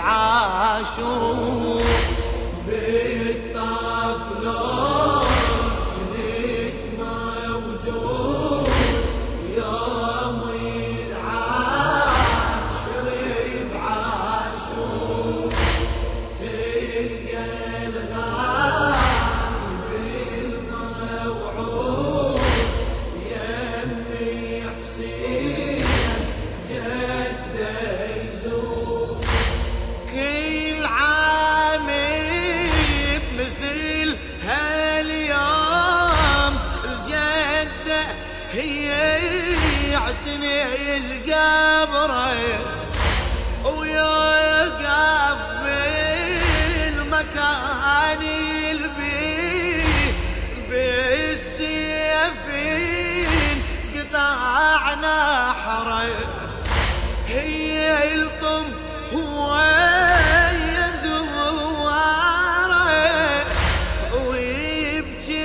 بعاشور بالطفلون جنيت موجود يوم العاشر بعاشور تلقى الغايب الموعود يمي حسين جده يزور كل عام بمثل هاليوم الجدة هي يعتني القبره ويوقف بالمكان البيه بالسيفين قطعنا حره هي الطم هو يزواره ويبكي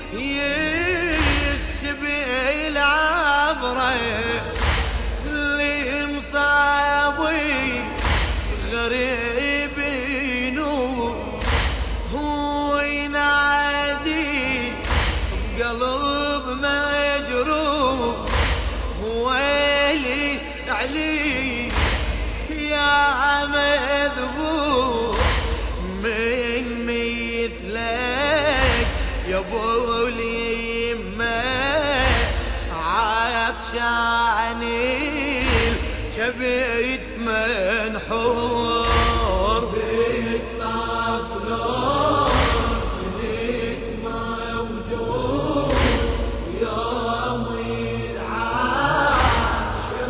ويستبي العبره اللي مصابي غريب نور هو ينادي بقلب مجروح ويلي عليك يا مذبوح من مثلك يا ابو اليمه عطشاني الكبد منحور بالطفلون جنيت موجود يوم العاشر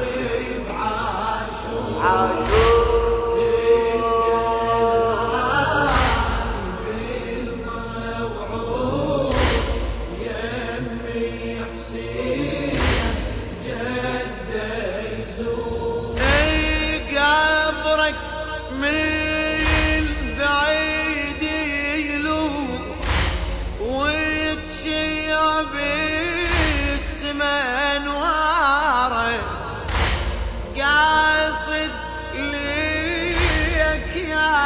بعاشور من بعيد يلوح وتشيع بالسما نواره قاصد ليك يا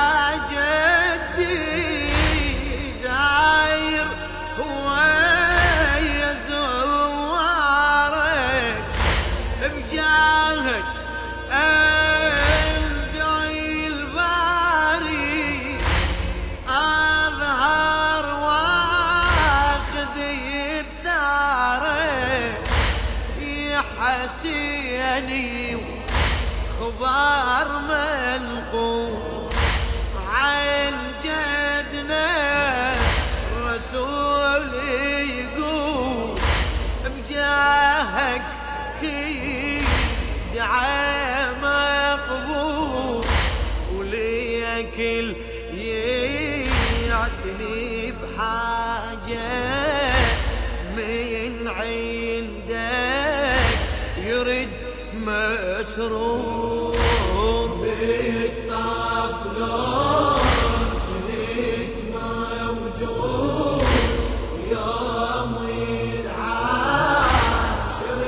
جدي زاير ويا زوارك بجاهك حسيني خبر منقول عن جدنا الرسول يقول بجاهك كي دعاء مقبول وليك يعتني بحاجة من عندك يرد مسرور بالطفلون جنيت موجود يوم العاشر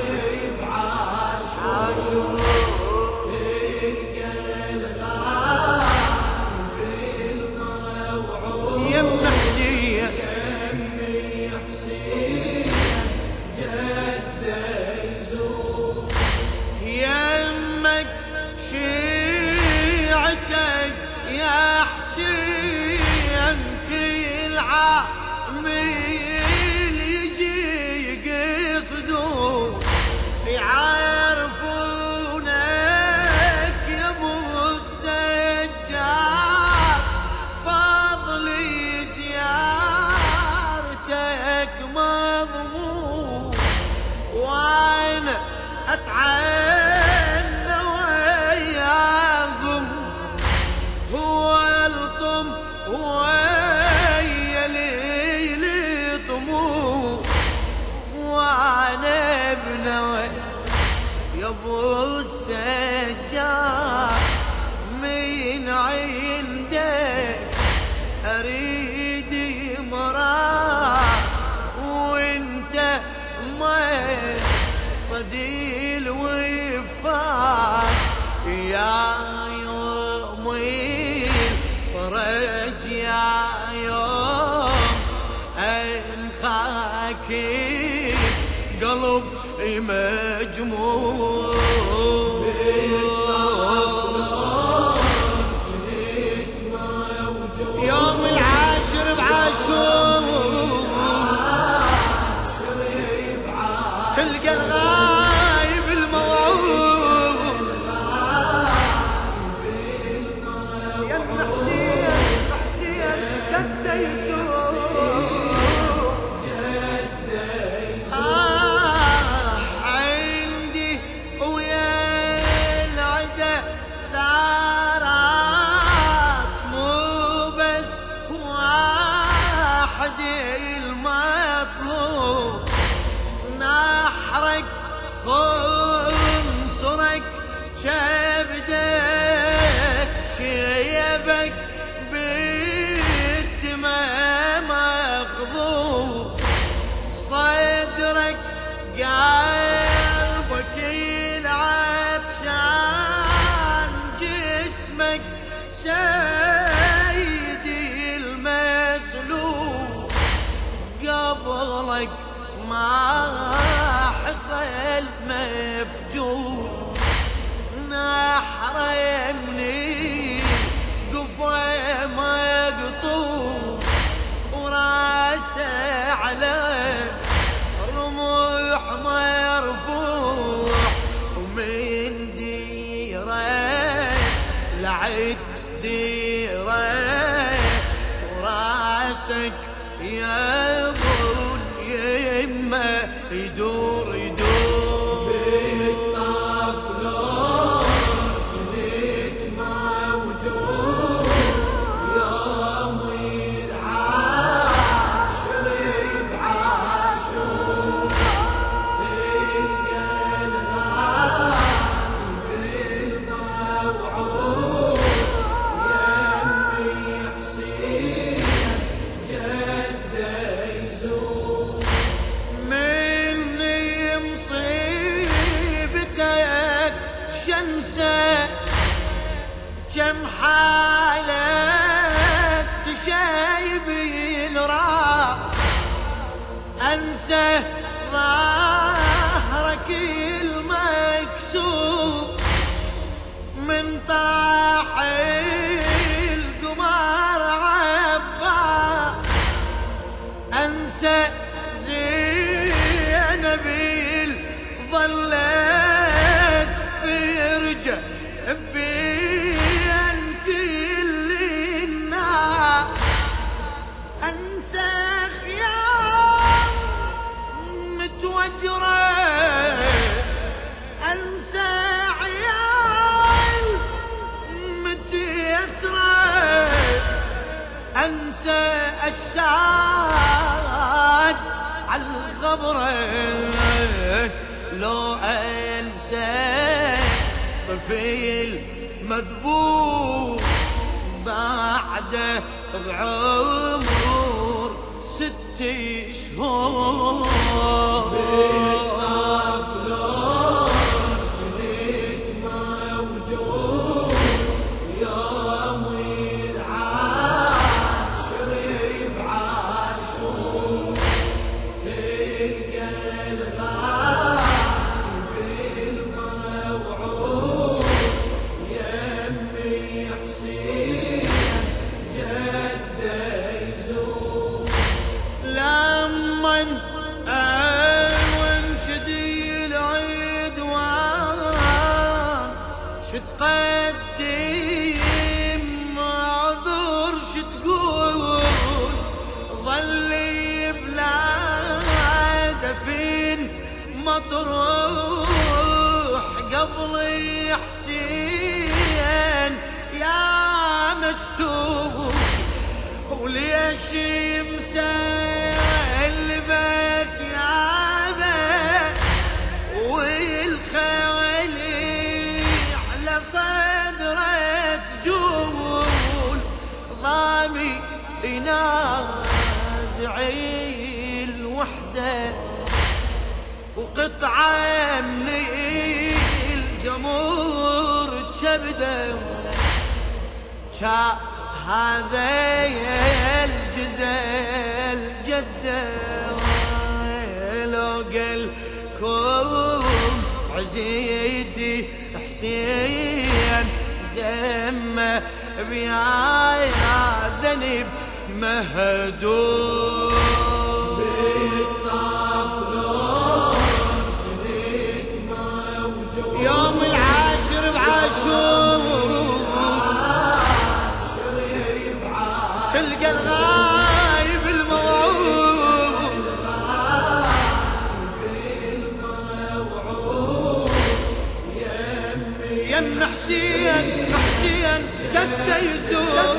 بعاشور تلقى الغايب الموعود يم حسين جده يزور يمك لك سيدي المسلوب، قبلك ما حصل مفجور، نحرمني قفا مقطوع وراسه على رموح مرفوع، ومن ديره لعد ديره وراسك يا ابو اليمه يدور يدور بالطفلة جنيت موجود يوم العاشر بعاشور، تلقى الغالب الموعود يمي حسين جده يزور، مني مصيبتك شنسه كم حالك تشيبي الراس، انسى ظهرك المكسور من طاح القمر عباس، انسى زينب ظلت فرجه بين كل الناس، انسى خيام متوجره، انسى عيال متيسره، انسى اجساد عالخبره، لو انسى طفل مذبوح بعده بعمر 6 شهور، بالطفلة جنيت موجود يوم العاشر بعاشور، تلقى الغالب الموعود يمي حسين جده يزور، لمن وانشدي العدوان شتقدم معذور شتقول، ظلي بلا دفين مطروح قبل حسين يا مجتوب، وليش مسلبة ثيابه والخيل على صدره تجول، ضامي ينازع الوحده وقطعه من الجمهور تشبده، هذا الجزل جده، لو قلكم عزيزي حسين دمه بيا ذنب مهدور، بالطفلة جنيت موجود يوم العاشر بعاشور، تلقى الغايب الموعود يم حسين جده يزور،